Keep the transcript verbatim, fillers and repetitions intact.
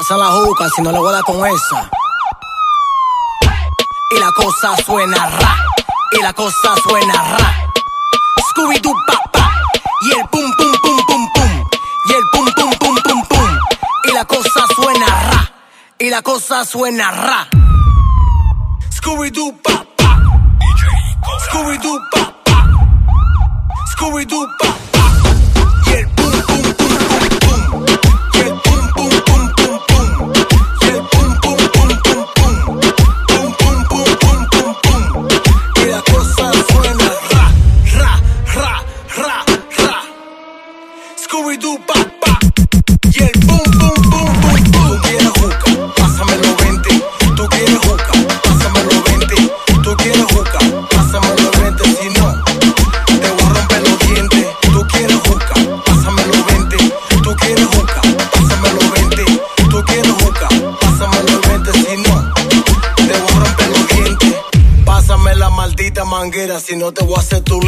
Pasa la juca si no le voy a dar con esa. Y la cosa suena ra, y la cosa suena ra. Scooby-Doo pa pa, y el pum pum pum pum pum, y el pum pum pum pum pum. Y la cosa suena ra, y la cosa suena ra. Scooby-Doo pa pa, Scooby-Doo pa pa, Scooby-Doo pa pa. Y el pum pum pum pum pum, y el pum pum pum pum pum, y el pum pum pum pum pum, pum pum pum pum pum pum. Y la cosa suena ra, ra, ra, ra, ra. Scooby-Doo pa pa, y el pum pum pum pum pum. Tú quieres juca, pásamelo veinte. Tú quieres juca, pásamelo veinte. Tú quieres juca, pásamelo veinte. Si no, te voy a romper los dientes. Tú quieres juca, pásamelo veinte. Tú quieres juca, pásamelo veinte. Tú quieres juca, pásamelo veinte. Si no, te voy a romper los dientes. Pásame la maldita manguera, si no te voy a hacer tu